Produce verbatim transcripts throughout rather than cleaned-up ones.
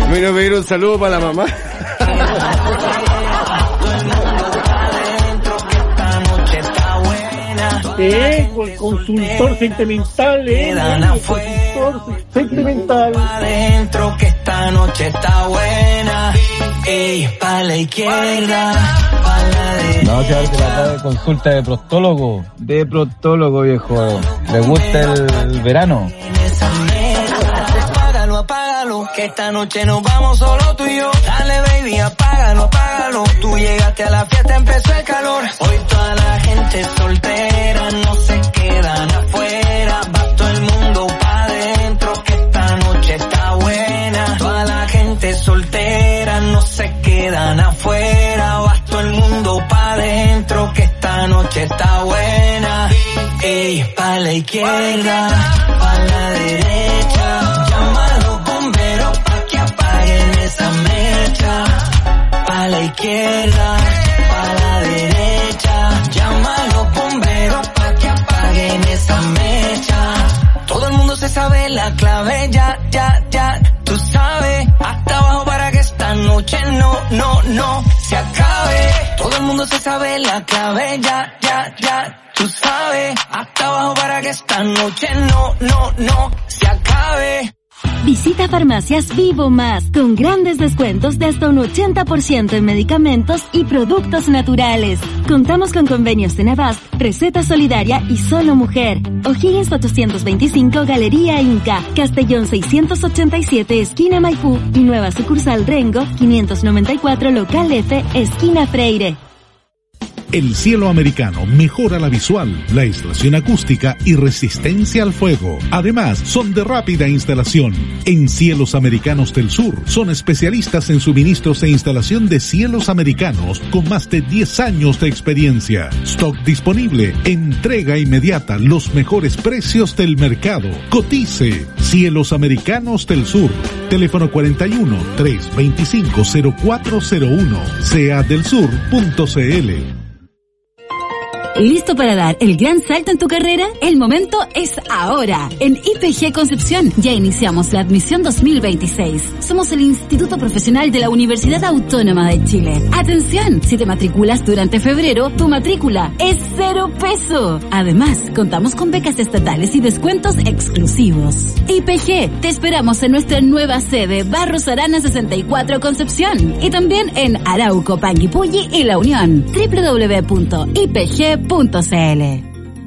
mí no pedir un saludo para la mamá. Eh, el consultor sentimental, eh, el consultor sentimental. Adentro que esta noche está buena. Ey, pa' la izquierda, pa' la derecha. No, que la de consulta de prostólogo. De prostólogo, viejo. ¿Le gusta el, el verano? Apágalo, apágalo, que esta noche nos vamos solo tú y yo. Dale, baby, apágalo, apágalo. Tú llegaste a la fiesta, empezó el calor. Hoy toda la gente soltera no se quedan afuera. Va todo el mundo pa' adentro, que esta noche está buena. Toda la gente soltera no se quedan afuera. Va todo el mundo pa' adentro, que esta noche está buena. Ey, pa' la izquierda, pa' la derecha. Llama a los bomberos pa' que apaguen esa mecha. Pa' la izquierda, pa' la derecha. Llama a los bomberos pa' que apaguen esa mecha. Todo el mundo se sabe la clave, ya, ya, ya. Tú sabes, hasta abajo para que esta noche no, no, no se acabe. Todo el mundo se sabe la clave, ya, ya, ya. Tú sabes, hasta abajo para que esta noche no, no, no se acabe. Visita Farmacias Vivo Más, con grandes descuentos de hasta un ochenta por ciento en medicamentos y productos naturales. Contamos con convenios en Avast, Receta Solidaria y Solo Mujer. O'Higgins ochocientos veinticinco, Galería Inca, Castellón seiscientos ochenta y siete, esquina Maipú, y nueva sucursal Rengo, quinientos noventa y cuatro, local F, esquina Freire. El Cielo Americano mejora la visual, la aislación acústica y resistencia al fuego. Además, son de rápida instalación. En Cielos Americanos del Sur, son especialistas en suministros e instalación de cielos americanos con más de diez años de experiencia. Stock disponible, entrega inmediata, los mejores precios del mercado. Cotice. Cielos Americanos del Sur. Teléfono cuarenta y uno, trescientos veinticinco, cero cuatro cero uno. C A del sur punto c l. ¿Listo para dar el gran salto en tu carrera? El momento es ahora. En I P G Concepción ya iniciamos la admisión dos mil veintiséis. Somos el Instituto Profesional de la Universidad Autónoma de Chile. ¡Atención! Si te matriculas durante febrero, tu matrícula es cero peso. Además, contamos con becas estatales y descuentos exclusivos. I P G, te esperamos en nuestra nueva sede, Barros Arana sesenta y cuatro Concepción. Y también en Arauco, Panguipulli y La Unión. doble u doble u doble u punto i p g punto c l.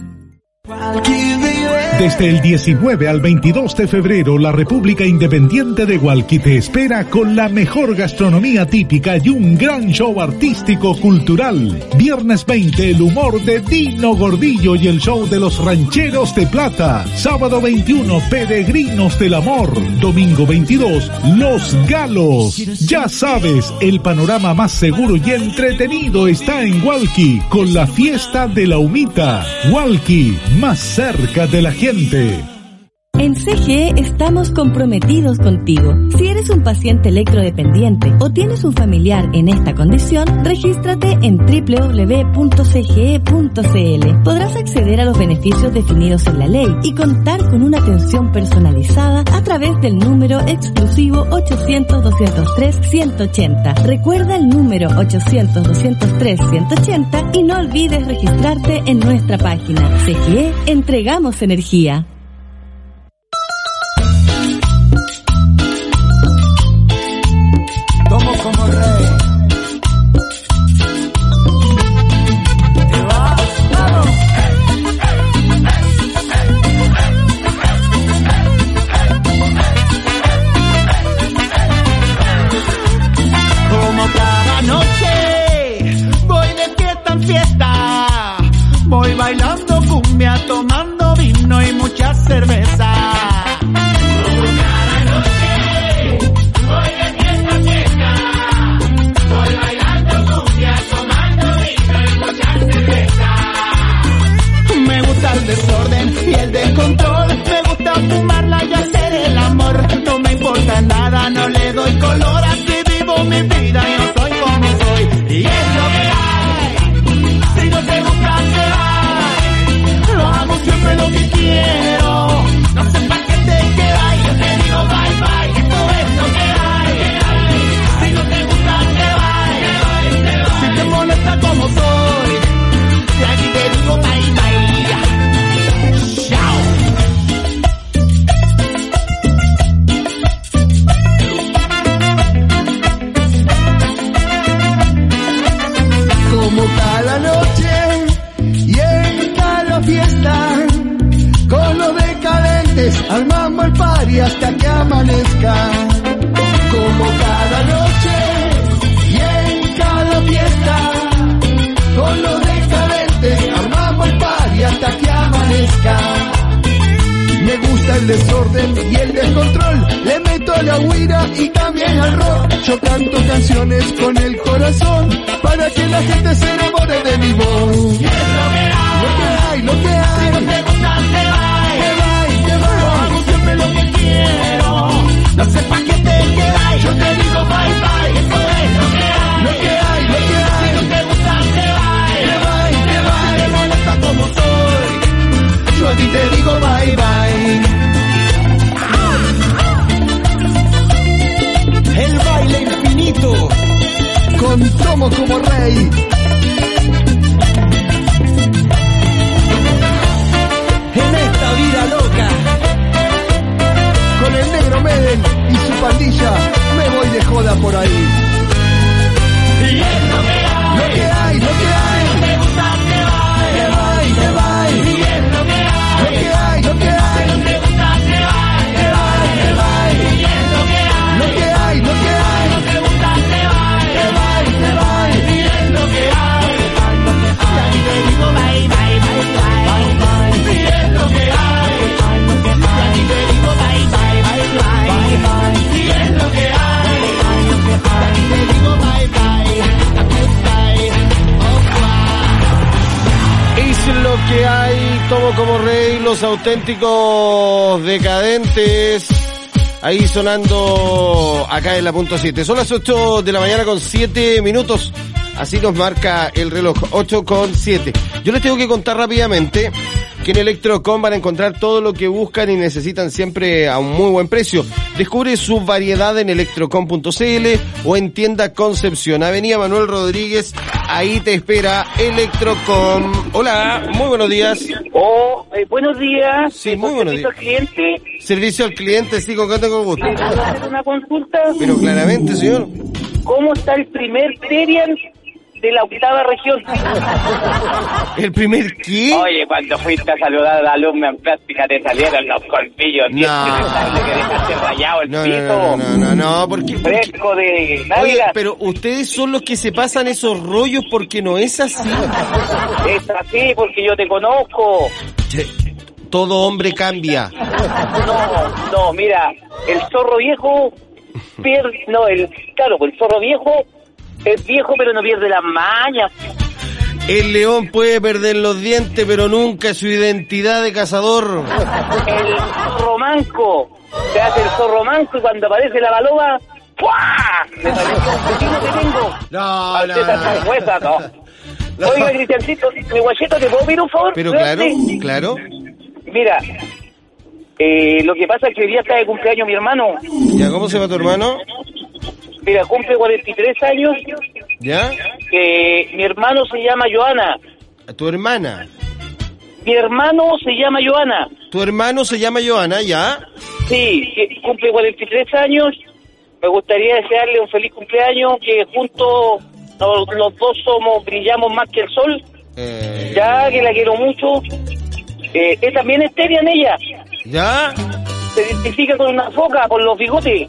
Desde el diecinueve al veintidós de febrero, la República Independiente de Hualqui te espera con la mejor gastronomía típica y un gran show artístico cultural. Viernes veinte, el humor de Dino Gordillo y el show de los Rancheros de Plata. Sábado veintiuno, Peregrinos del Amor. Domingo veintidós, Los Galos. Ya sabes, el panorama más seguro y entretenido está en Hualqui, con la fiesta de la humita. Hualqui, más cerca de la gente. En C G E estamos comprometidos contigo. Si eres un paciente electrodependiente o tienes un familiar en esta condición, regístrate en doble u doble u doble u punto c g e punto c l. Podrás acceder a los beneficios definidos en la ley y contar con una atención personalizada a través del número exclusivo ochocientos, doscientos tres, ciento ochenta. Recuerda el número ochocientos, doscientos tres, ciento ochenta y no olvides registrarte en nuestra página. C G E, entregamos energía. Tomo como rey. Te va, vamos. Como cada noche voy de fiesta en fiesta, voy bailando cumbia, tomando vino y mucha el desorden y el descontrol. Le meto a la guira y también al rock. Yo canto canciones con el corazón para que la gente se enamore de mi voz. Y es lo que hay, lo que hay, lo que hay. Si no te gusta, te va, te va, te va. Yo hago siempre lo que quiero. No sé pa' qué te quedas. Yo te digo bye bye. Eso es lo que hay, lo que hay, lo que hay. Si no te gusta, te va, te va, te va. Te molesta como soy. Yo a ti te digo bye bye. El baile infinito con Tomo como rey. En esta vida loca con el negro Medel y su pandilla me voy de joda por ahí. Y es lo que hay, lo que hay, lo que hay. Si no te gusta, te va, te va, te va. Y es lo que hay, lo que hay, lo que hay. Si no te gusta, te va, te va, te va. Y es lo que hay, lo que hay, lo que hay. Si no te gusta, te va, te va, te va. Y es lo que hay, ya ni te digo bye, bye, bye, bye, bye. Y es lo que hay, ya ni te digo bye, bye, bye, bye, bye. Y es lo que hay, ya ni te digo bye, bye, bye, bye. Es lo que hay, Tomo como rey, los auténticos decadentes. Ahí sonando acá en la punto siete. Son las ocho de la mañana con siete minutos. Así nos marca el reloj, ocho con siete. Yo les tengo que contar rápidamente que en Electrocom van a encontrar todo lo que buscan y necesitan siempre a un muy buen precio. Descubre su variedad en electrocom punto c l o en tienda Concepción, Avenida Manuel Rodríguez. Ahí te espera Electrocom. Hola, muy buenos días. Oh, eh, buenos días. Sí, muy buenos días. ¿Servicio al cliente? Servicio al cliente, sí, con qué tengo gusto. ¿Le puedo hacer una consulta? Pero claramente, señor. ¿Cómo está el primer Terian de la octava región? ¿El primer qué? Oye, cuando fuiste a saludar a la alumna en práctica te salieron los colmillos. No. Que dejaste rayado el No, piso. no, no, no, no, porque... Fresco de Oye, nalgas. pero ustedes son los que se pasan esos rollos porque no es así. Es así porque yo te conozco. Che, todo hombre cambia. No, no, mira, el zorro viejo pierde, no, el, claro, el zorro viejo es viejo pero no pierde las mañas. El león puede perder los dientes, pero nunca su identidad de cazador. El zorro manco, se hace el zorro manco y cuando aparece la baloba, ¡pua! Me pareció un vecino que tengo. No, Al no, César no. Sangüesa, no. No. Oiga, Cristiancito, mi guachito, ¿te puedo pedir un favor? Pero claro, Espérate. claro. Mira, eh, lo que pasa es que hoy día está de cumpleaños mi hermano. ¿Ya cómo se va tu hermano? Mira, cumple cuarenta y tres años. ¿Ya? Eh, mi hermano se llama Joana. ¿Tu hermana? Mi hermano se llama Joana. ¿Tu hermano se llama Joana, ya? Sí, que cumple cuarenta y tres años. Me gustaría desearle un feliz cumpleaños, que juntos los, los dos somos, brillamos más que el sol. Eh... Ya, que la quiero mucho. Eh, eh, también es Terian ella. ¿Ya? Se identifica con una foca, por los bigotes.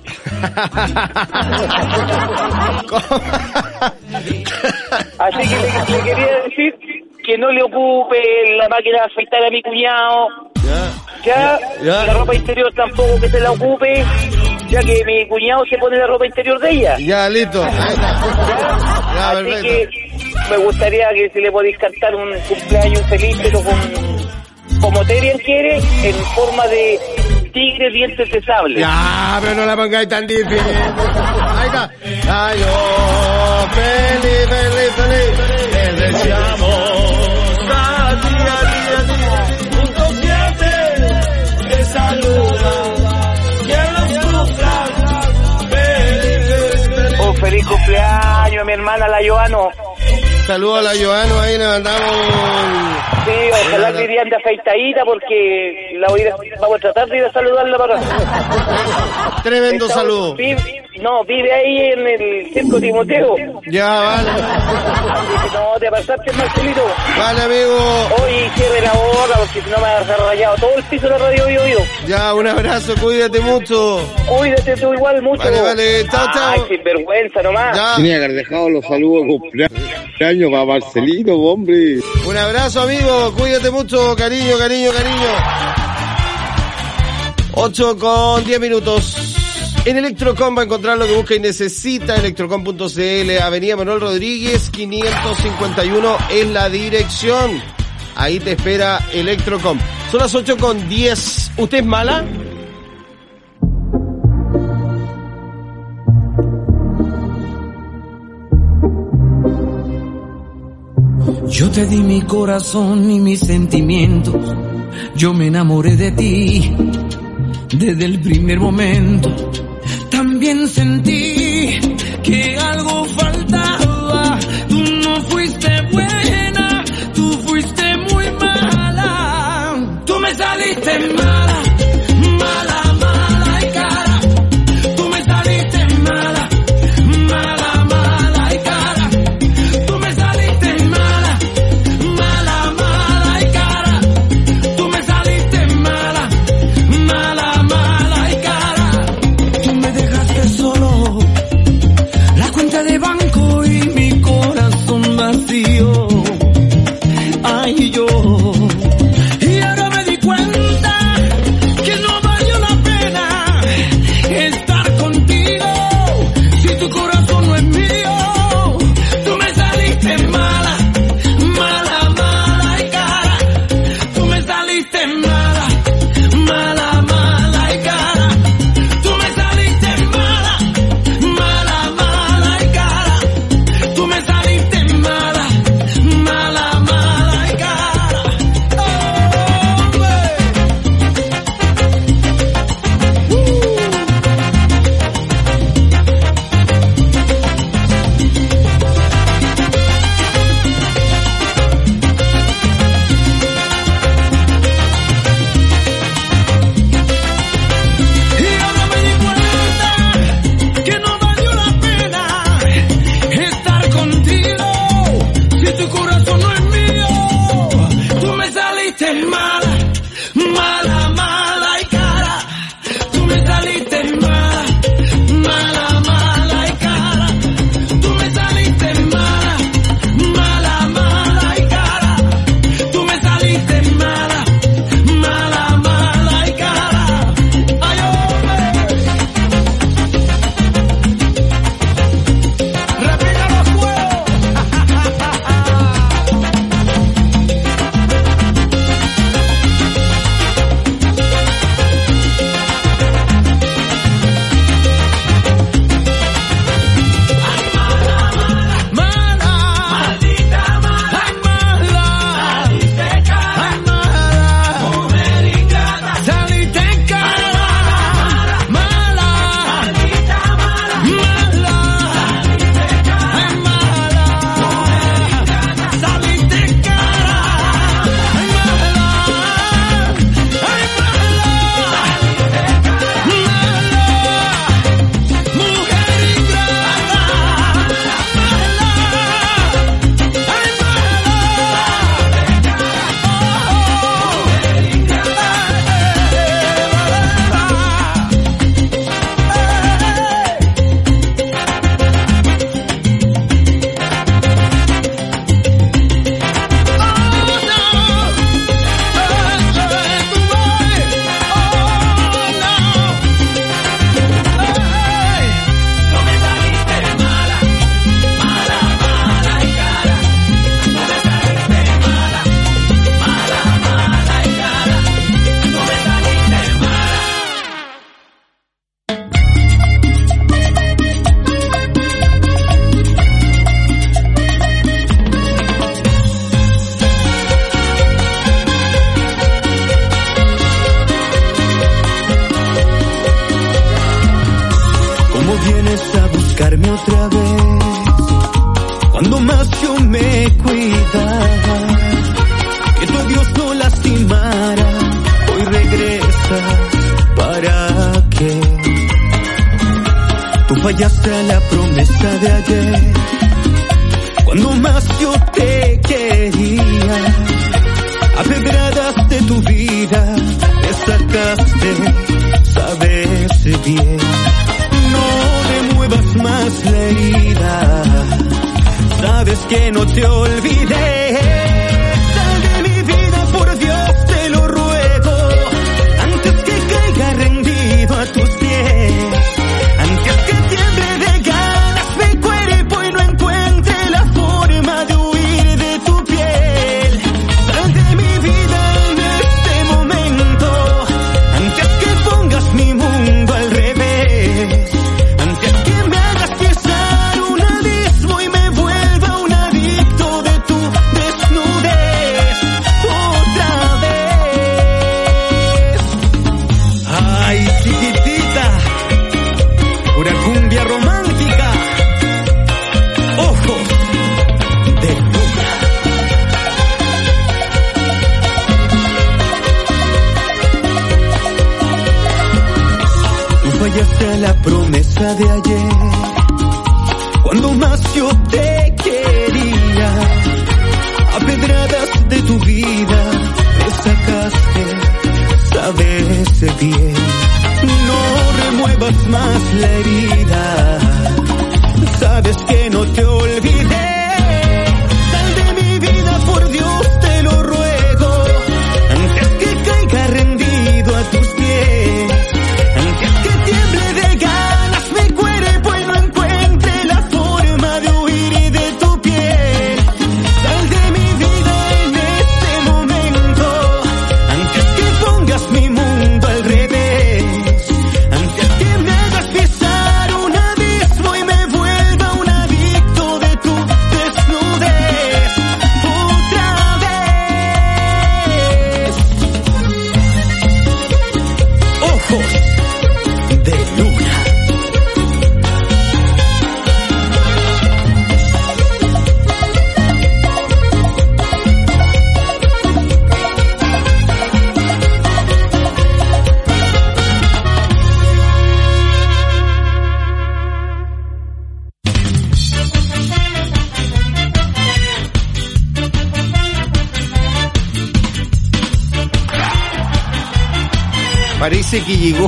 Así que le, le quería decir que no le ocupe la máquina de afeitar a mi cuñado. Ya. Ya, Ya. la ropa interior tampoco que se la ocupe, ya que mi cuñado se pone la ropa interior de ella. Ya, listo. Ahí está. Ya, Así perfecto. que me gustaría que si le podéis cantar un cumpleaños feliz, pero con, como Terian quiere, en forma de tigre dientes de sable. Ya, pero no la pongáis tan difícil. Ahí está. Ay, oh, feliz, feliz, feliz. Les deseamos a ti, a ti, a ti. Punto siete, te saluda. Que los cumplan. Feliz, feliz. Un feliz cumpleaños a mi hermana la Joano. Saludos a la Joano, ahí le mandamos... Sí, ojalá que irían de afeitadita porque la voy a ir a- vamos a tratar de ir a saludarla para... Tremendo Está- saludo. vive- no, vive ahí en el Circo Timoteo. Ya, vale. Así que no te pasaste, Marcelito. Vale, amigo. Oye, cierre la boca porque si no me va a dejar rayado todo el piso de la radio hoy, hoy. Ya, un abrazo, cuídate mucho. Cuídate tú igual mucho. Vale, vale, chao, chao. Ay, sin vergüenza nomás. Ya. Tenía que haber dejado los saludos de cumpleaños para Marcelito, hombre. Un abrazo, amigo. Cuídate mucho. Cariño, cariño, cariño. ocho con diez minutos. En Electrocom va a encontrar lo que busca y necesita. Electrocom punto c l, Avenida Manuel Rodríguez, quinientos cincuenta y uno es la dirección. Ahí te espera Electrocom. Son las ocho con diez. ¿Usted es mala? Yo te di mi corazón y mis sentimientos. Yo me enamoré de ti desde el primer momento. También sentí que algo faltaba. Tú no fuiste buena, tú fuiste muy mala. Tú me saliste mala, mala, mala y cara. Tú me saliste mala, mala, mala y cara. Tú me saliste mala, mala, mala y cara. Tú me saliste mala, mala, mala y cara. Tú me dejaste solo, la cuenta de banco y mi corazón vacío. Ay, yo. Y ahora me di cuenta que no valió la pena estar contigo si tu corazón no es mío. Tú me saliste mala, mala, mala y cara. Tú me saliste mala, mala, mala y cara. Tú me saliste mala, mala, mala y cara. Tú me saliste mala, mala, mala y cara. Y ahora me di cuenta que no valió la pena estar contigo si tu corazón no es mío. Tú me saliste mala, mala, mala y cara. Tú me saliste mala, mala, mala y cara. Tú me saliste mala, mala, mala y cara. Tú me saliste mala, mala, mala y cara. Ay, hombre. Repita los juegos. Mala, maldita mala, ay mala, saliste cara, ay mala, mujer ingrata, saliste cara, mala, maldita mala, mala, saliste cara, ay mala, mujer ingrata, saliste cara, ay mala, ay mala, saliste cara, mala, mujer ingrata. ¿Cómo vienes a buscarme otra vez? Cuando más yo me cuidaba, que tu Dios no lastimara, hoy regresas, ¿para qué? Tú fallaste a la promesa de ayer, cuando más yo te quería, apedradaste tu vida, me sacaste, sabes bien. No me muevas más la herida, sabes que no te olvidé. Sal de mi vida, por Dios te lo ruego, antes que caiga rencor. cumbia romántica. Ojos de luna. Fallaste a la promesa de ayer, cuando más yo te quería. A pedradas de tu vida me sacaste, sabes bien. No remuevas más la herida, sabes que no te olvidé. Sal de mi vida, por Dios te lo ruego, antes que caiga rendido a tus pies, antes que tiemble de ganas mi cuerpo y no encuentre la forma de huir de tu piel. Sal de mi vida en este momento, antes que pongas mi mundo al revés, antes que me hagas pisar un abismo y me vuelva un adicto de tu desnudez. Otra vez. Ojos de luna. Parece que llegó.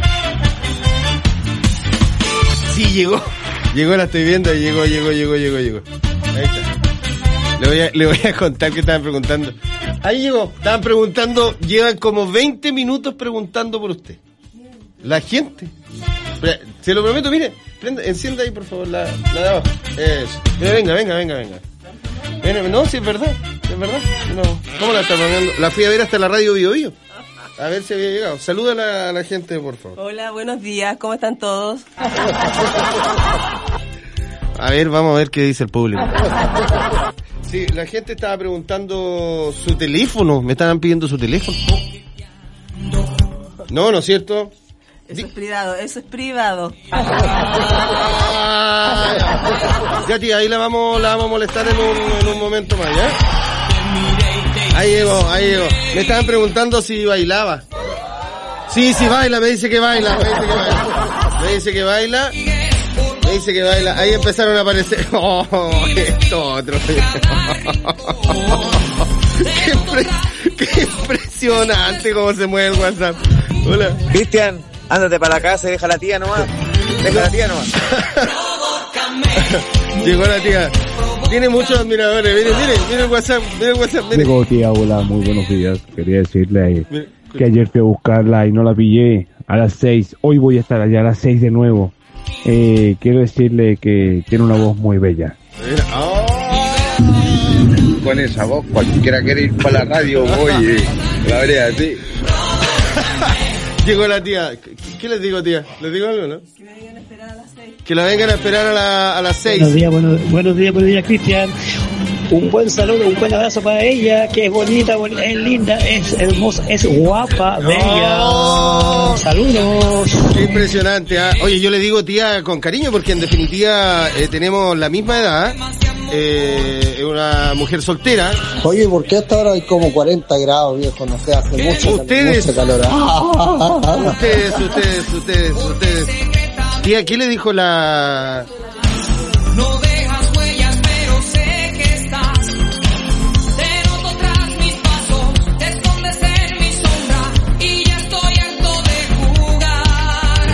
Sí, llegó. Llegó, la estoy viendo. Llegó, llegó, llegó, llegó, llegó. Ahí está. Le voy a, le voy a contar que estaban preguntando. Ahí llegó. Estaban preguntando, llevan como veinte minutos preguntando por usted. La gente. Se lo prometo, mire. Prenda, encienda ahí, por favor, la, la de abajo. Eso. Mira, venga, venga, venga, venga. Venga, no, si es verdad. Es verdad. No. ¿Cómo la está poniendo? La fui a ver hasta la radio Bio Bio. A ver si había llegado. Saluda a la, a la gente, por favor. Hola, buenos días. ¿Cómo están todos? A ver, vamos a ver qué dice el público. Sí, la gente estaba preguntando su teléfono. Me estaban pidiendo su teléfono. No, ¿no es cierto? Eso es privado, eso es privado. Ya, tía, ahí la vamos, la vamos a molestar en un, en un momento más, ¿ya? Ahí llegó, ahí llegó. Me estaban preguntando si bailaba. Sí, sí baila, me dice que baila, me dice que baila. Me dice que baila. Me dice que baila. Ahí empezaron a aparecer. Oh, esto otro. Qué, impre... Qué impresionante cómo se mueve el WhatsApp. Hola. Cristian, ándate para la casa y deja a la tía nomás. Deja a la tía nomás. Llegó la tía. Tiene muchos admiradores. Miren, miren, miren el WhatsApp, miren el WhatsApp. Miren. Digo, tía, hola, muy buenos días. Quería decirle eh, que ayer fui a buscarla y no la pillé a las seis. Hoy voy a estar allá a las seis de nuevo. Eh, quiero decirle que tiene una voz muy bella. Oh. Con esa voz, cualquiera quiere ir para la radio, oye, la verdad, sí. Llegó la tía. ¿Qué les digo, tía? ¿Les digo algo, no? Que me vengan a esperar a las seis. Que la vengan a esperar a, la, a las seis. Buenos días, buenos, buenos días, buenos días, Cristian. Un buen saludo, un buen abrazo para ella, que es bonita, bonita, es linda, es hermosa, es guapa, bella. Oh. Saludos. Qué impresionante, ¿eh? Oye, yo le digo tía con cariño porque en definitiva eh, tenemos la misma edad. Eh, es una mujer soltera. Oye, ¿por qué hasta ahora hay como cuarenta grados, viejo? No sé, hace mucho, ustedes, mucho calor. Ustedes, ustedes, ustedes, ustedes. Tía, ¿qué le dijo la...? No dejas huellas, pero sé que estás. Te noto tras mis pasos, te escondes en mi sombra y ya estoy harto de jugar.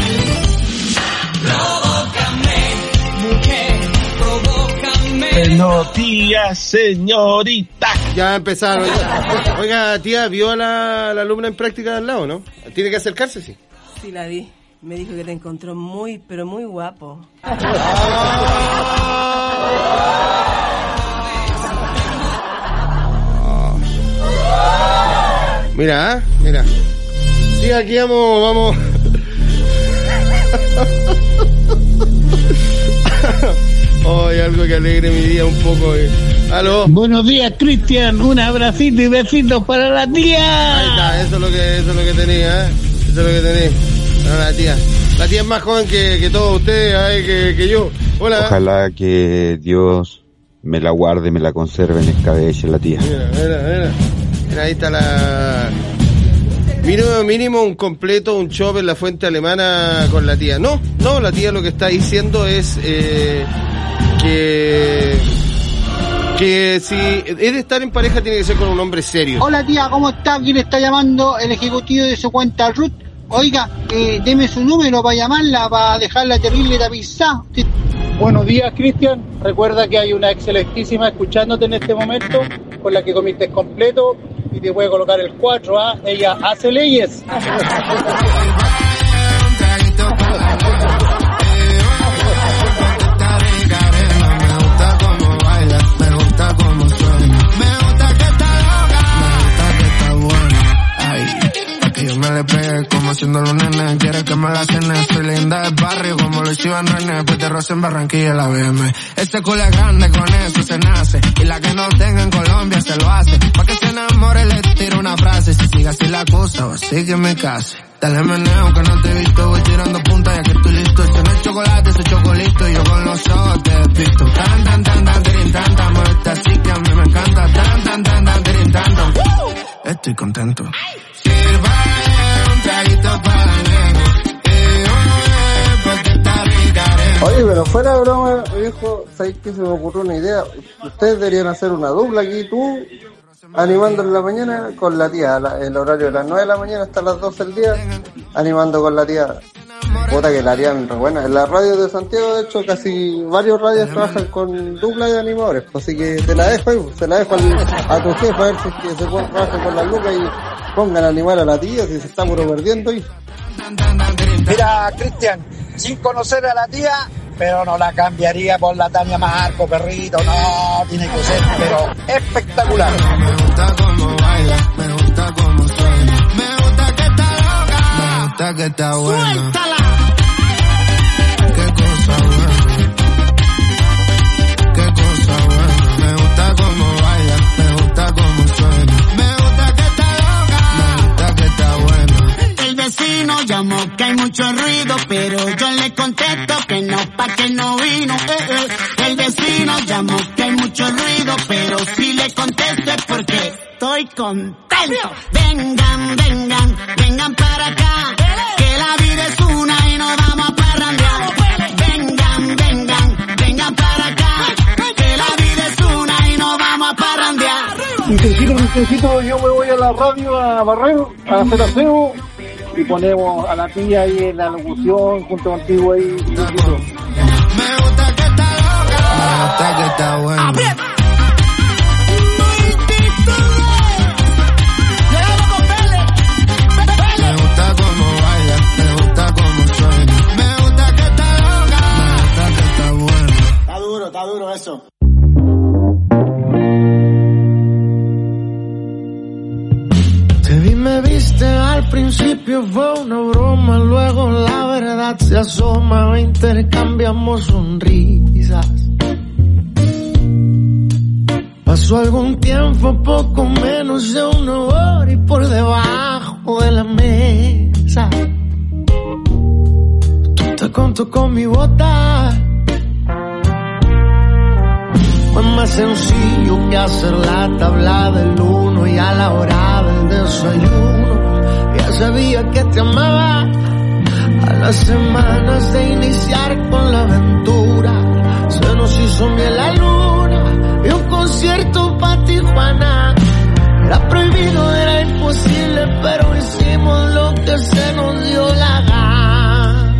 Provócame, mujer, provócame. Buenos días, señorita. Ya empezaron. Oiga, tía, ¿vio a la, la alumna en práctica de al lado, no? ¿Tiene que acercarse, sí? Sí, la vi. Me dijo que te encontró muy, pero muy guapo. Mira, ¿eh? Mira. Sí, aquí vamos, vamos. Oh, hay algo que alegre mi día un poco. Eh. ¿Aló? Buenos días, Cristian. Un abracito y besitos para la tía. Ahí está, eso es lo que, eso es lo que tenía, ¿eh? Eso es lo que tenía. No, la tía. La tía es más joven que, que todos ustedes, ay, que, que yo. Hola. Ojalá que Dios me la guarde, me la conserve en el cabello, la tía. Mira, mira, mira. Mira, ahí está la... Mínimo, mínimo un completo, un chop en la fuente alemana con la tía. No, no, la tía lo que está diciendo es eh, que... que si es de estar en pareja tiene que ser con un hombre serio. Hola tía, ¿cómo está? ¿Quién está llamando? El ejecutivo de su cuenta Ruth. Oiga, eh, deme su número para llamarla, para dejarla terrible tapizada. Buenos días, Cristian. Recuerda que hay una excelentísima escuchándote en este momento, con la que comiste completo y te puede colocar el cuatro, ¿ah? Ella hace leyes. Me le pegué como haciendo los nenes. Quiere que me la cene. Soy linda del barrio como los Chivas nenes. Pues te roce en Barranquilla la B M. Este culo es grande, con eso se nace. Y la que no tenga en Colombia se lo hace. Pa' que se enamore le tiro una frase. Si sigue así la cosa, o así que me case. Dale meneo que no te he visto. Voy tirando punta ya que estoy listo. Este no es chocolate, ese chocolito. Y yo con los ojos te despisto. Tan, tan, tan, tan, tirin, tan, tan. Muerte así que a mí me encanta. Tan, tan, tan, tan, tirin, tan, tan. Estoy contento. Oye, pero fuera de broma, viejo, ¿sabes qué? Se me ocurrió una idea. Ustedes deberían hacer una dupla aquí, tú animando en la mañana con la tía, la, el horario de las nueve de la mañana hasta las doce del día, animando con la tía. Puta que la harían re buena. En la radio de Santiago, de hecho, casi varios radios trabajan con dupla de animadores, así que te la dejo ahí, se la dejo al, a tu jefe a ver si es que se puede trabajar con la lucas y pongan a animar a la tía si se está puro perdiendo ahí. Mira, Cristian, sin conocer a la tía, pero no la cambiaría por la Tania Marco, perrito, no, tiene que ser, pero espectacular. Me gusta cómo baila, me gusta cómo suena, me gusta que está loca, me gusta que está buena. ¡Suéltala! Qué cosa buena, qué cosa buena, me gusta cómo baila, me gusta cómo suena, me gusta que está loca, me gusta que está buena. El vecino llamó que hay mucho ruido, pero yo le contesto que no, pa' que no vino. Eh, eh. El vecino llamó que hay mucho ruido, pero si le contesto es porque estoy contento. Vengan, vengan, vengan para acá, que la vida es una y nos vamos a parrandear. Vengan, vengan, vengan para acá, que la vida es una y nos vamos a parrandear. Necesito, necesito, yo me voy a la radio a barrer, a hacer aseo. Y ponemos a la tía ahí en la locución junto contigo ahí. Me gusta que está loca, me gusta que está buena. Me gusta cómo baila, me gusta cómo suena, me gusta que está loca, me gusta que está buena. Está duro, está duro eso. Te vi, me viste, al principio fue una broma, luego la verdad se asoma, intercambiamos sonrisas. Pasó algún tiempo, poco menos de una hora y por debajo de la mesa tú te contó con mi bota. Fue más sencillo que hacer la tabla del uno y a la hora del desayuno ya sabía que te amaba. A las semanas de iniciar con la aventura se nos hizo miel la luna y un concierto pa' Tijuana. Era prohibido, era imposible, pero hicimos lo que se nos dio la gana.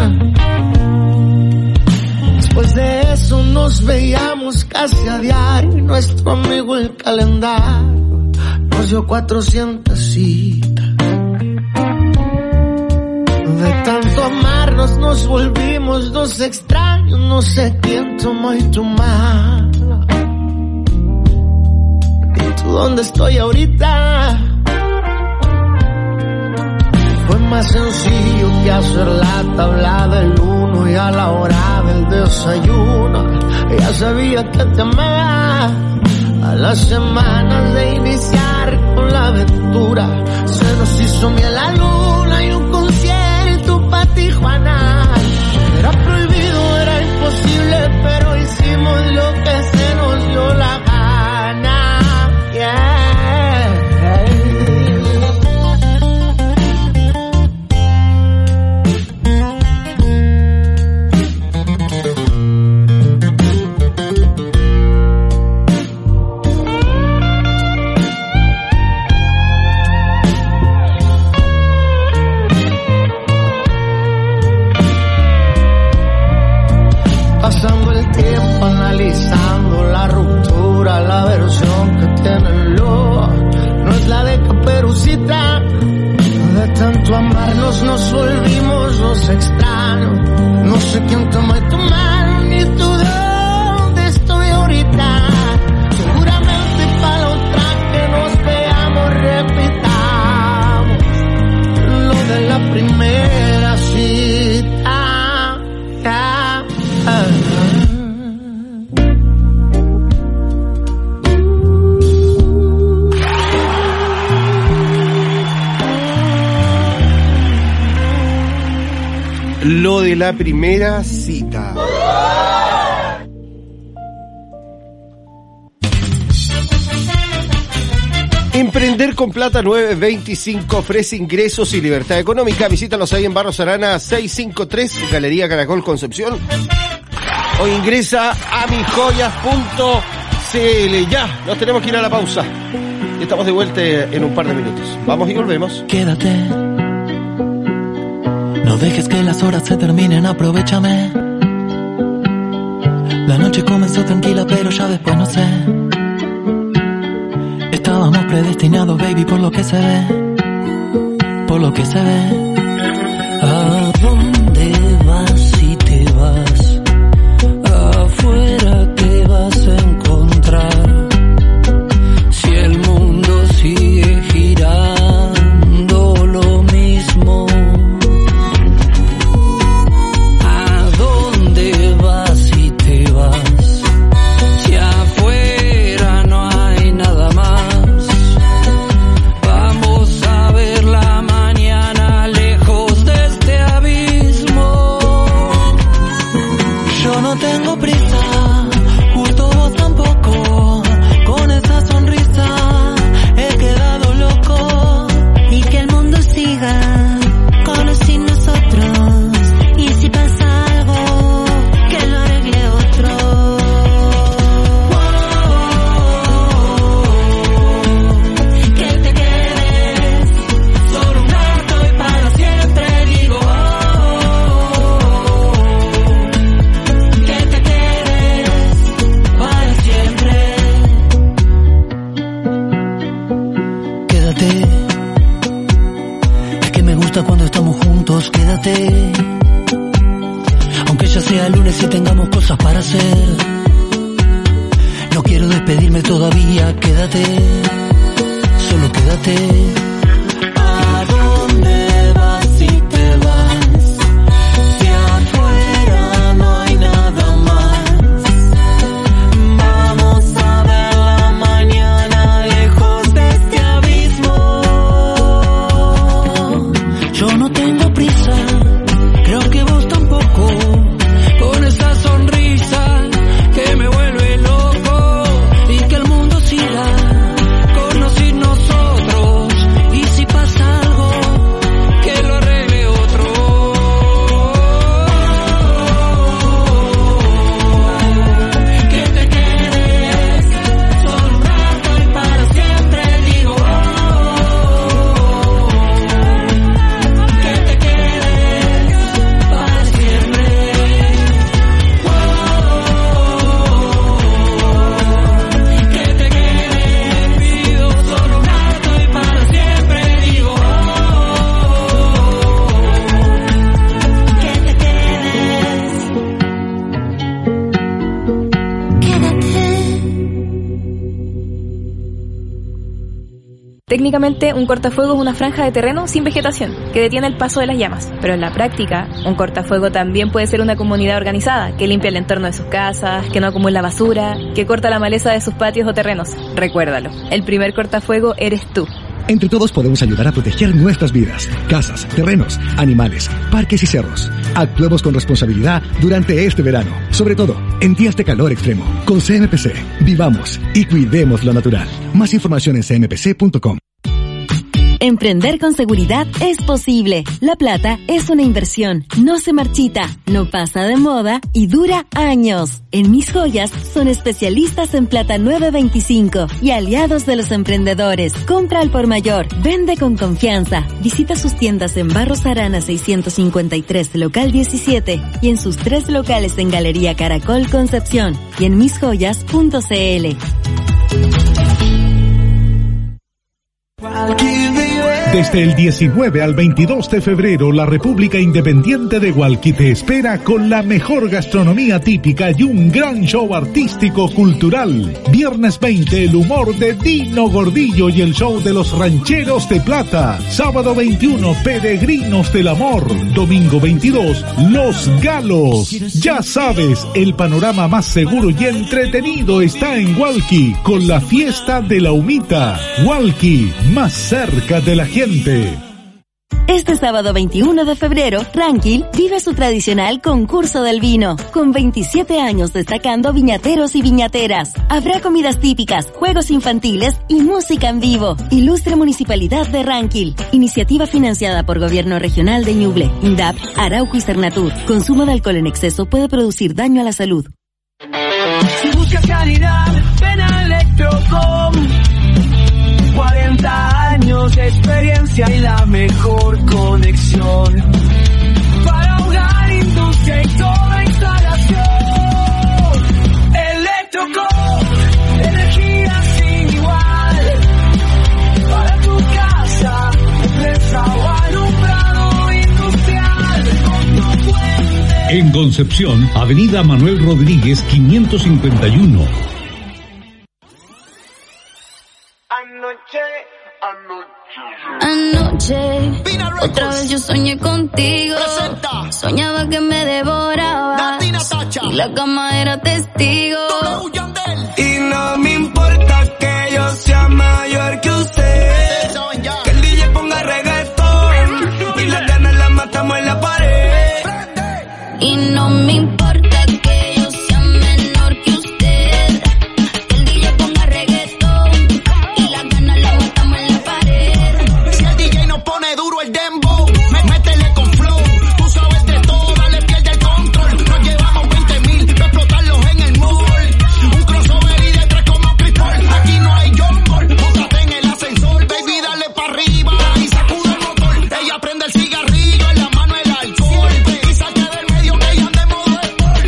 Después de eso nos veíamos casi a diario y nuestro amigo el calendario nos dio cuatrocientas citas. De tanto amarnos nos volvimos dos extraños, no sé quién tomó y tu mala. ¿Y tú dónde estoy ahorita? Fue más sencillo que hacer la tabla del uno y a la hora del desayuno ya sabía que te amaba. A las semanas de iniciar con la aventura se nos hizo miel la luna y un concierto pa' ti Tijuana. Era prohibido, era imposible, pero hicimos lo que se nos dio la gana. Yeah. Pasando el tiempo analizando la ruptura, la versión que tienen los no es la de Caperucita. De tanto amarnos nos volvimos los extraños. No sé quién tomó tu mano ni tú dónde estoy ahorita. Seguramente para la otra que nos veamos repitamos lo de la primera cita. Yeah. Lo de la primera cita. Emprender con Plata nueve veinticinco ofrece ingresos y libertad económica. Visítalos ahí en Barros Arana seiscientos cincuenta y tres, Galería Caracol Concepción. O ingresa a mijoyas punto c l. Ya, nos tenemos que ir a la pausa. Estamos de vuelta en un par de minutos. Vamos y volvemos. Quédate. No dejes que las horas se terminen, aprovéchame. La noche comenzó tranquila, pero ya después no sé. Estábamos predestinados, baby, por lo que se ve. Por lo que se ve. ¿A dónde vas si te vas? Afuera, ¿qué vas a encontrar? Si el mundo sigue girando lo mismo. ¿A dónde vas si te vas? Si afuera no hay nada más. Vamos a ver la mañana lejos de este abismo. Yo no tengo prisa, justo vos tampoco. Con esa sonrisa he quedado loco. Y que el mundo siga con o sin nosotros. Y si pasa algo, que lo arregle otro. Que te quedes solo un rato y para siempre. Digo, que te quedes para siempre. Quédate. Es que me gusta cuando estamos juntos, quédate. Aunque ya sea lunes y tengamos cosas para hacer. No quiero despedirme todavía, quédate. Solo quédate. ¿A dónde vas si te vas? Si afuera no hay nada más. Vamos a ver la mañana lejos de este abismo. Yo no tengo prisa, creo que vos tampoco. Con esa sonrisa que me vuelve loco. Y que el mundo siga con o sin nosotros. Y si pasa algo, que lo arregle otro. Que te quedes solo un rato y para siempre. Digo, que te quedes para siempre. Que te quedes, pido solo un rato y para siempre. Digo, que te quedes. Técnicamente, un cortafuego es una franja de terreno sin vegetación, que detiene el paso de las llamas. Pero en la práctica, un cortafuego también puede ser una comunidad organizada, que limpia el entorno de sus casas, que no acumula basura, que corta la maleza de sus patios o terrenos. Recuérdalo, el primer cortafuego eres tú. Entre todos podemos ayudar a proteger nuestras vidas, casas, terrenos, animales, parques y cerros. Actuemos con responsabilidad durante este verano, sobre todo en días de calor extremo. Con C M P C, vivamos y cuidemos lo natural. Más información en c m p c punto com. Emprender con seguridad es posible. La plata es una inversión, no se marchita, no pasa de moda y dura años. En Mis Joyas son especialistas en plata nueve veinticinco y aliados de los emprendedores. Compra al por mayor, vende con confianza. Visita sus tiendas en Barros Arana seiscientos cincuenta y tres, local diecisiete y en sus tres locales en Galería Caracol Concepción y en mis joyas punto c l. Desde el diecinueve al veintidós de febrero, la República Independiente de Hualqui te espera con la mejor gastronomía típica y un gran show artístico-cultural. Viernes veinte, el humor de Dino Gordillo y el show de los Rancheros de Plata. Sábado veintiuno, Peregrinos del Amor. Domingo veintidós, Los Galos. Ya sabes, el panorama más seguro y entretenido está en Hualqui, con la fiesta de la humita. Hualqui, más cerca de la gente. Este sábado veintiuno de febrero, Ranquil vive su tradicional concurso del vino, con veintisiete años destacando viñateros y viñateras. Habrá comidas típicas, juegos infantiles y música en vivo. Ilustre Municipalidad de Ranquil. Iniciativa financiada por Gobierno Regional de Ñuble, INDAP, Arauco y Cernatur. Consumo de alcohol en exceso puede producir daño a la salud. Si buscas calidad, ven a Electrocom. cuarenta años de experiencia y la mejor conexión para hogar, industria y toda instalación. Electrocom, energía sin igual para tu casa, empresa o alumbrado industrial. Con tu puente. En Concepción, Avenida Manuel Rodríguez quinientos cincuenta y uno. Anoche, otra vez yo soñé contigo. Presenta. Soñaba que me devorabas y la cama era testigo. Y no me importa que yo sea mayor que usted, que el D J ponga reggaetón y las ganas las matamos en la pared. Y no me importa que yo sea menor que usted, que el D J ponga reggaetón y las ganas las matamos en la pared. Si el D J no pone duro el dembow, métele con flow. Tú sabes de todo, dale, pierde el control. Nos llevamos veinte mil para explotarlos en el mall. Un crossover y de tres como Chris Paul. Aquí no hay John Paul, móntate en el ascensor, baby, dale pa' arriba y sacude el motor. Ella prende el cigarrillo, en la mano el alcohol y salte del medio que ella ande modo sport.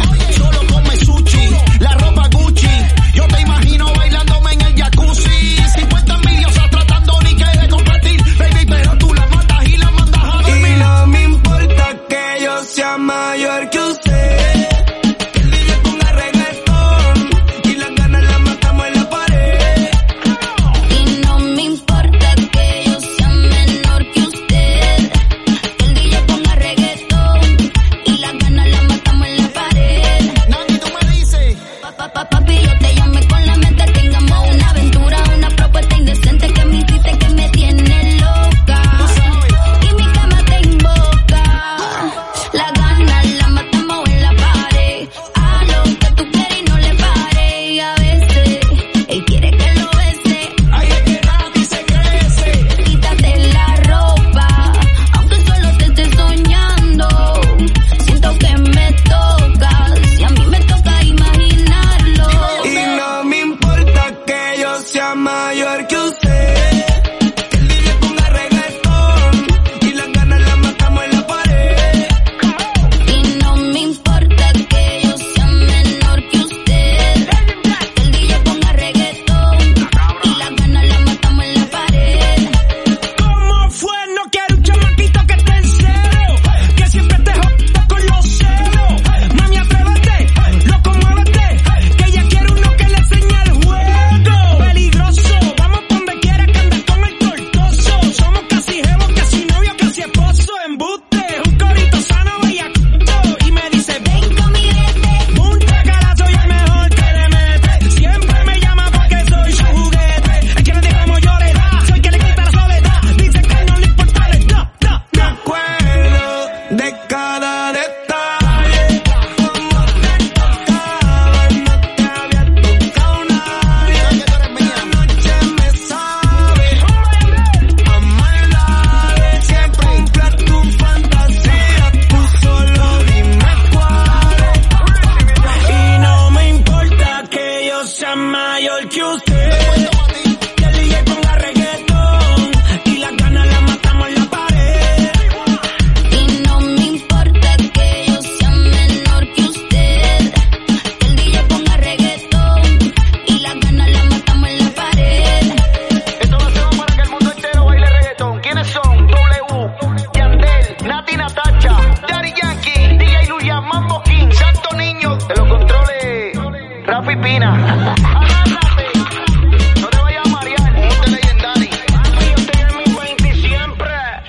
Rafi Pina. Agárrate, no te vayas a marear. Ponte Legendary. Papi, yo estoy en mi veinte siempre.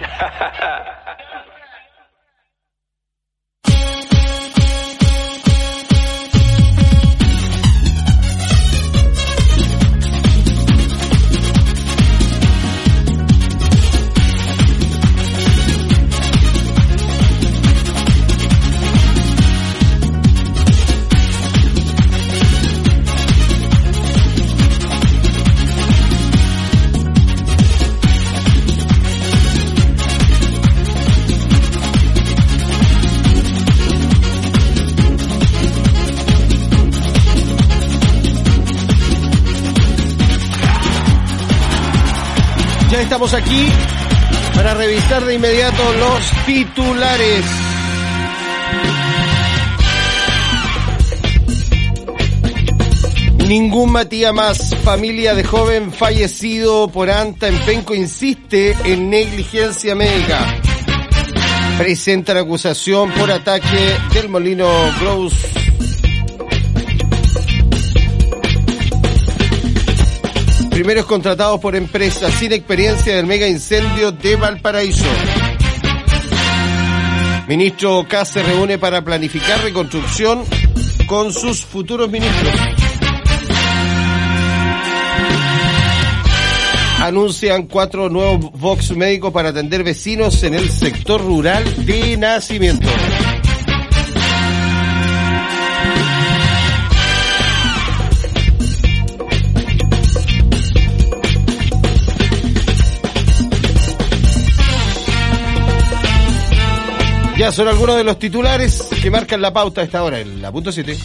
Ya estamos aquí para revisar de inmediato los titulares. Ningún Matías más. Familia de joven fallecido por anta en Penco insiste en negligencia médica. Presentan acusación por ataque del Molino Gross. Primeros contratados por empresas sin experiencia del mega incendio de Valparaíso. Ministro K se reúne para planificar reconstrucción con sus futuros ministros. Anuncian cuatro nuevos box médicos para atender vecinos en el sector rural de Nacimiento. Ya son algunos de los titulares que marcan la pauta a esta hora, en la punto siete.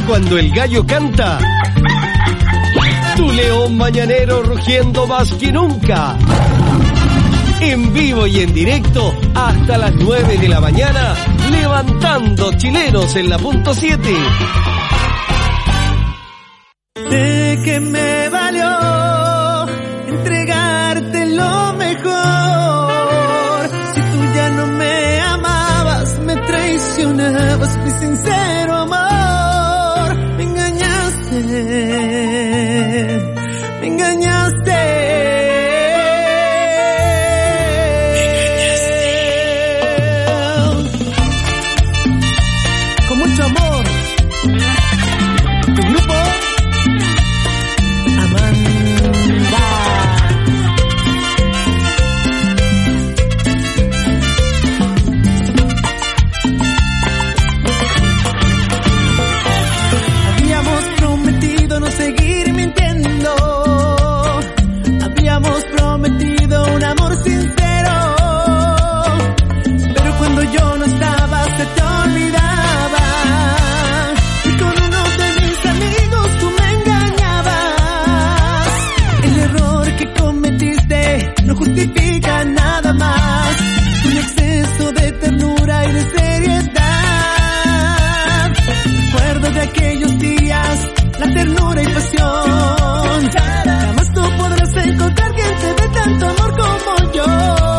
cuando el gallo canta, tu león mañanero rugiendo más que nunca. En vivo y en directo hasta las nueve de la mañana, levantando chilenos en la punto siete. De que me valió entregarte lo mejor. Si tú ya no me amabas, me traicionabas, mi sincero amor. Me engañaste, me engañaste. Justifica nada más un exceso de ternura y de seriedad. Recuerdo de aquellos días la ternura y pasión. Jamás tú podrás encontrar quien te dé tanto amor como yo.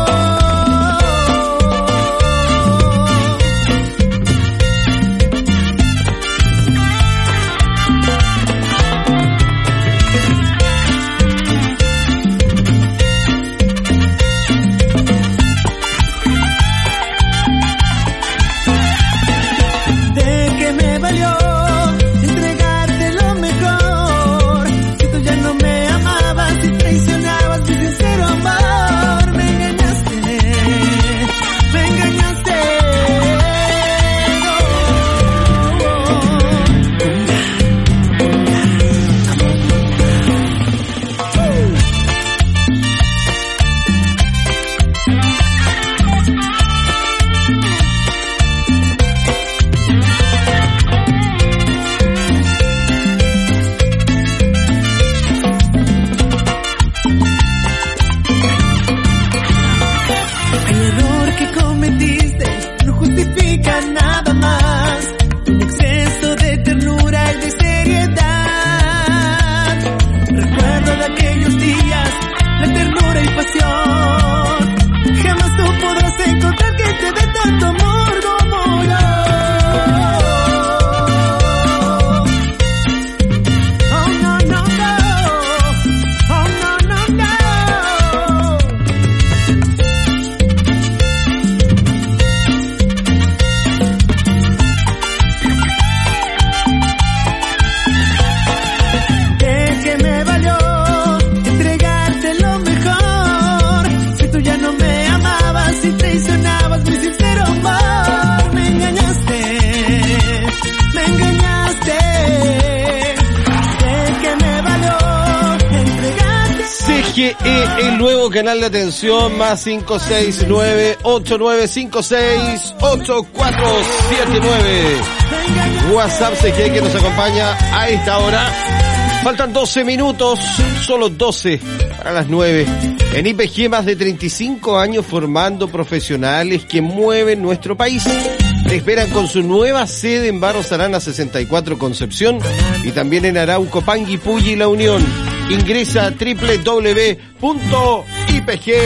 El nuevo canal de atención más cinco seis nueve ocho nueve cinco seis ocho cuatro siete nueve. WhatsApp C G que nos acompaña a esta hora. Faltan doce minutos, solo doce para las nueve. En I P G más de treinta y cinco años formando profesionales que mueven nuestro país. Te esperan con su nueva sede en Barros Arana sesenta y cuatro Concepción y también en Arauco, Panguipulli y La Unión. Ingresa a doble u doble u doble u punto i p g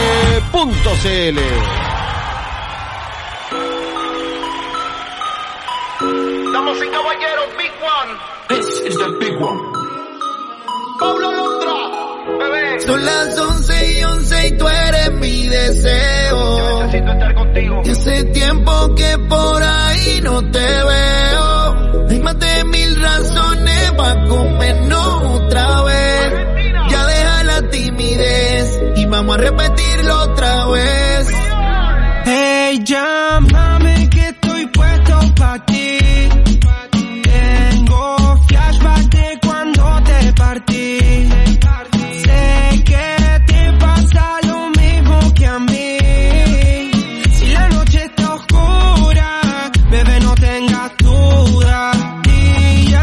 punto c l. Damas y caballeros, Big One. This is the Big One. Pablo Londra, bebé. Son las once y once y tú eres mi deseo. Yo necesito estar contigo. Y hace tiempo que por ahí no te veo. Hay más de mil razones para comernos otra vez. Ya deja la timidez y vamos a repetirlo otra vez. Hey, llámame que estoy puesto pa' ti. Tengo flashback de cuando te partí. Sé que te pasa lo mismo que a mí. Si la noche está oscura, bebé, no tengas duda. Y ya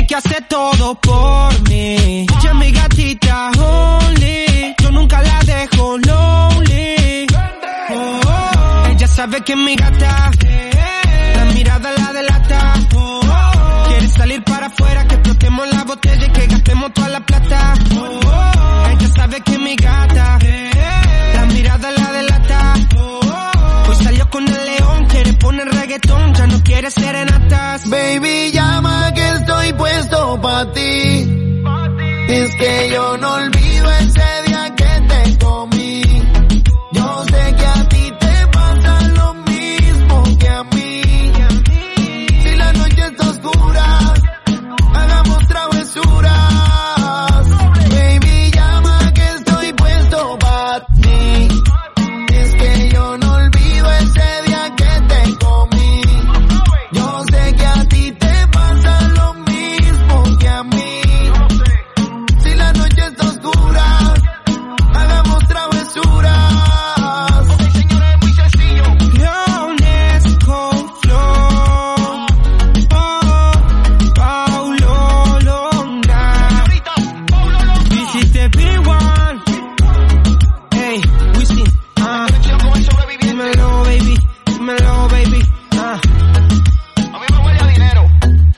Tiene que hacer todo por mí. Ella es mi gatita only. Yo nunca la dejo lonely. Oh, oh. Ella sabe que es mi gata. La mirada la delata. Oh, oh. Quiere salir para afuera, que explotemos la botella y que gastemos toda la plata. Oh, oh. Ella sabe que es mi gata. La mirada la delata. Oh, oh. Hoy salió con el león, quiere poner reggaetón, ya no quiere serenatas. Baby, llama que estoy puesto pa' ti. Es que yo no olvido ese día que te comí. Yo sé que a ti te pasa lo mismo que a mí. Si la noche está oscura, hagamos travesuras. Baby, llama que estoy puesto pa' ti. Es que yo no olvido ese día que te comí. Yo sé que a ti te pasa lo mismo que a mí. Si la noche está oscura, hagamos travesuras. Ok, señores, es muy sencillo. Leones con flor. Oh, Paulo Londra. Visite B uno. Hey, Wisin. Ah, dímelo, baby. Dímelo, baby. Ah. A mí me huele a dinero.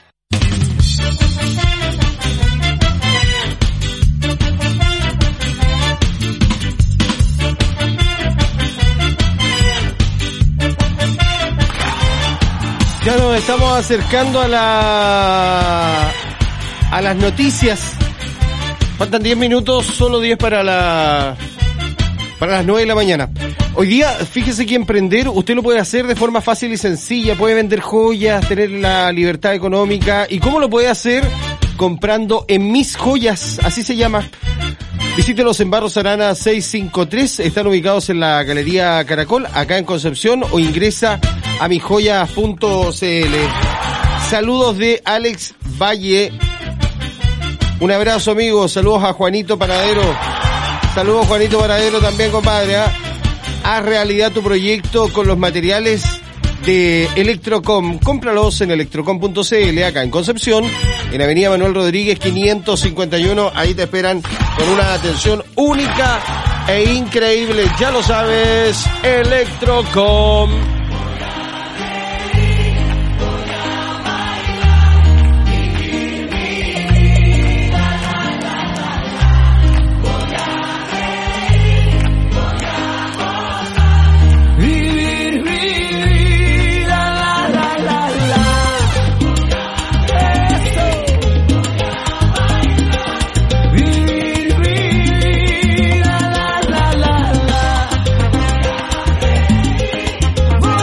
Ya nos estamos acercando a la a las noticias. Faltan diez minutos, solo diez para la para las nueve de la mañana. Hoy día, fíjese que emprender usted lo puede hacer de forma fácil y sencilla. Puede vender joyas, tener la libertad económica. ¿Y cómo lo puede hacer? Comprando en Mis Joyas, así se llama. Visítelos en Barros Arana seiscientos cincuenta y tres, están ubicados en la Galería Caracol, acá en Concepción, o ingresa a mis joyas punto c l. Saludos de Alex Valle. Un abrazo, amigos. Saludos a Juanito Panadero. Saludos, Juanito Panadero, también, compadre. ¿eh? Haz realidad tu proyecto con los materiales de Electrocom. Cómpralos en electrocom punto c l, acá en Concepción, en Avenida Manuel Rodríguez quinientos cincuenta y uno. Ahí te esperan con una atención única e increíble. Ya lo sabes, Electrocom. Voy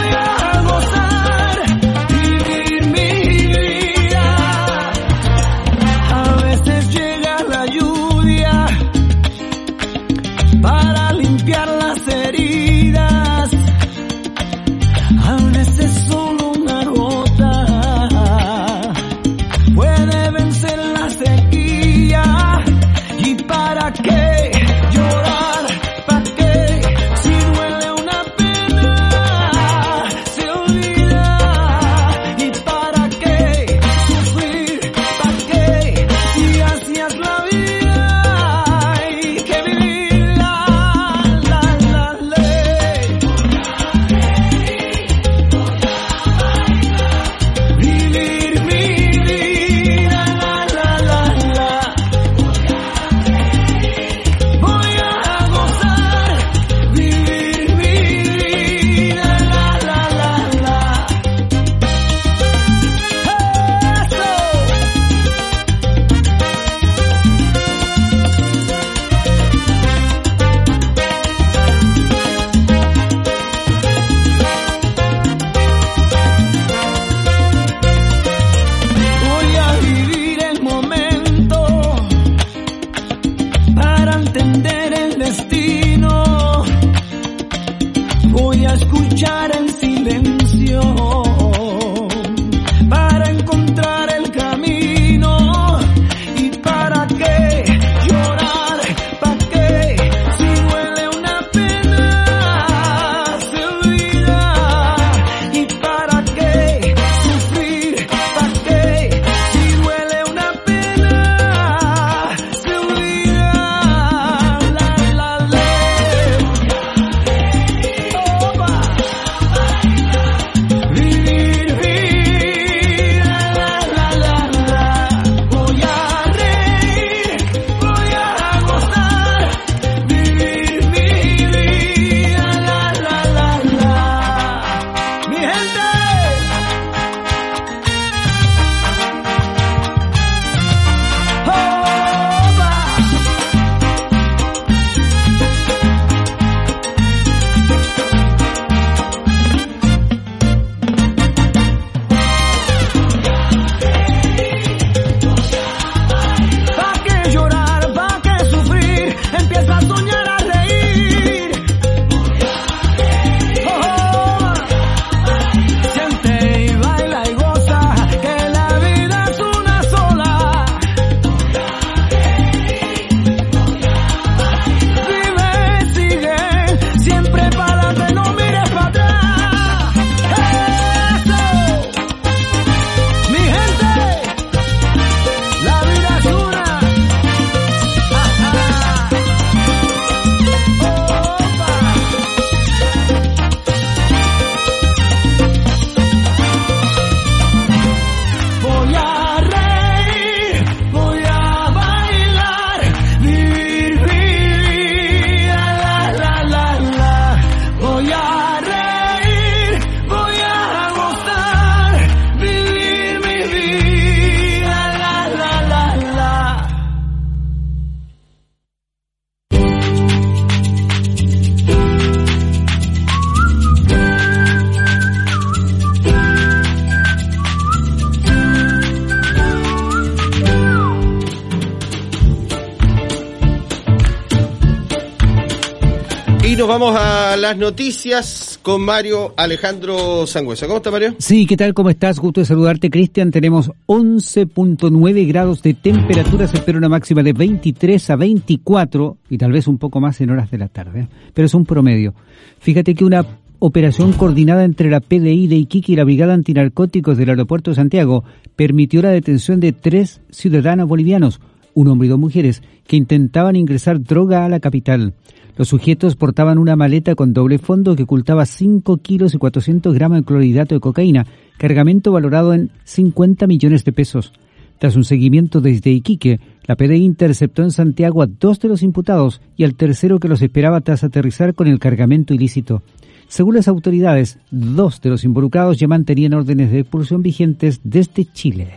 Y nos vamos a las noticias con Mario Alejandro Sangüesa. ¿Cómo está, Mario? Sí, ¿qué tal? ¿Cómo estás? Gusto de saludarte, Cristian. Tenemos once punto nueve grados de temperatura. Se espera una máxima de veintitrés a veinticuatro y tal vez un poco más en horas de la tarde. Pero es un promedio. Fíjate que una operación coordinada entre la P D I de Iquique y la Brigada Antinarcóticos del Aeropuerto de Santiago permitió la detención de tres ciudadanos bolivianos, un hombre y dos mujeres, que intentaban ingresar droga a la capital. Los sujetos portaban una maleta con doble fondo que ocultaba cinco kilos y cuatrocientos gramos de clorhidrato de cocaína, cargamento valorado en cincuenta millones de pesos. Tras un seguimiento desde Iquique, la P D I interceptó en Santiago a dos de los imputados y al tercero que los esperaba tras aterrizar con el cargamento ilícito. Según las autoridades, dos de los involucrados ya mantenían órdenes de expulsión vigentes desde Chile.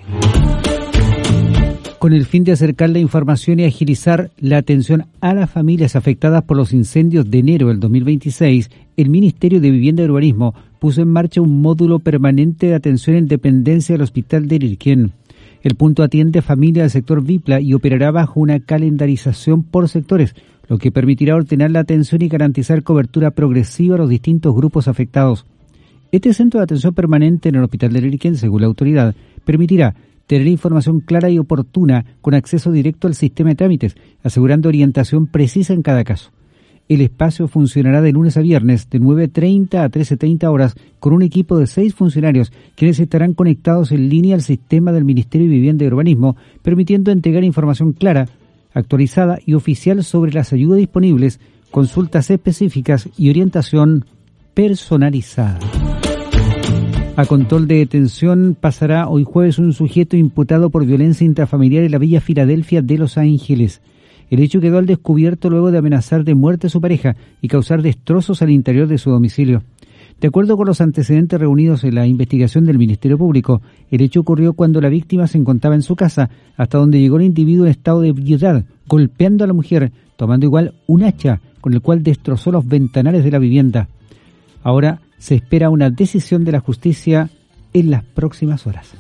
Con el fin de acercar la información y agilizar la atención a las familias afectadas por los incendios de enero del dos mil veintiséis, el Ministerio de Vivienda y Urbanismo puso en marcha un módulo permanente de atención en dependencia del Hospital de Lirquén. El punto atiende a familias del sector Vipla y operará bajo una calendarización por sectores, lo que permitirá ordenar la atención y garantizar cobertura progresiva a los distintos grupos afectados. Este centro de atención permanente en el Hospital de Lirquén, según la autoridad, permitirá tener información clara y oportuna con acceso directo al sistema de trámites, asegurando orientación precisa en cada caso. El espacio funcionará de lunes a viernes de nueve treinta a trece treinta horas con un equipo de seis funcionarios quienes estarán conectados en línea al sistema del Ministerio de Vivienda y Urbanismo, permitiendo entregar información clara, actualizada y oficial sobre las ayudas disponibles, consultas específicas y orientación personalizada. A control de detención pasará hoy jueves un sujeto imputado por violencia intrafamiliar en la Villa Filadelfia de Los Ángeles. El hecho quedó al descubierto luego de amenazar de muerte a su pareja y causar destrozos al interior de su domicilio. De acuerdo con los antecedentes reunidos en la investigación del Ministerio Público, el hecho ocurrió cuando la víctima se encontraba en su casa, hasta donde llegó el individuo en estado de ebriedad, golpeando a la mujer, tomando igual un hacha, con el cual destrozó los ventanales de la vivienda. Ahora se espera una decisión de la justicia en las próximas horas.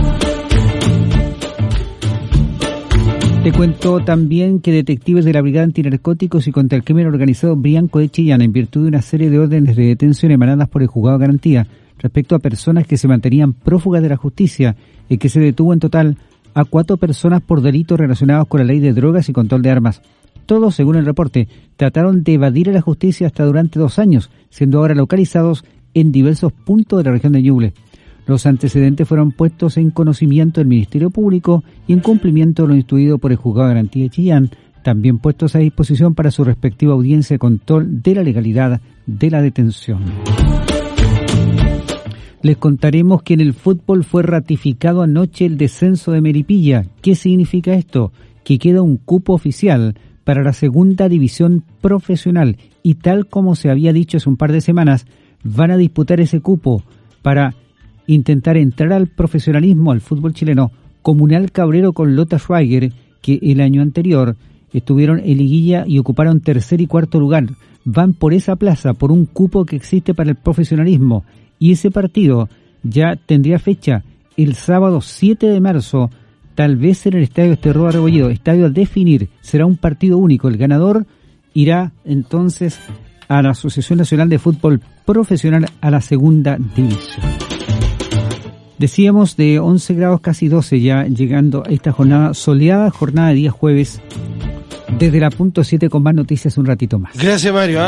Te cuento también que detectives de la Brigada Antinarcóticos y contra el Crimen Organizado Brianco de Chillán, en virtud de una serie de órdenes de detención emanadas por el Juzgado de Garantía respecto a personas que se mantenían prófugas de la justicia, y que se detuvo en total a cuatro personas por delitos relacionados con la ley de drogas y control de armas. Todos, según el reporte, trataron de evadir a la justicia hasta durante dos años, siendo ahora localizados en diversos puntos de la región de Ñuble. Los antecedentes fueron puestos en conocimiento del Ministerio Público y en cumplimiento de lo instruido por el Juzgado de Garantía de Chillán, también puestos a disposición para su respectiva audiencia de control de la legalidad de la detención. Les contaremos que en el fútbol fue ratificado anoche el descenso de Melipilla. ¿Qué significa esto? Que queda un cupo oficial para la segunda división profesional y, tal como se había dicho hace un par de semanas, van a disputar ese cupo para intentar entrar al profesionalismo, al fútbol chileno. Comunal Cabrero con Lota Schweiger, que el año anterior estuvieron en liguilla y ocuparon tercer y cuarto lugar. Van por esa plaza, por un cupo que existe para el profesionalismo, y ese partido ya tendría fecha el sábado siete de marzo, tal vez en el Estadio Esterroa Rebolledo, estadio a definir. Será un partido único. El ganador irá entonces a la Asociación Nacional de Fútbol Profesional, a la segunda división. Decíamos de once grados, casi doce, ya llegando a esta jornada soleada, jornada de día jueves, desde la punto siete con más noticias un ratito más. Gracias, Mario. ¿eh?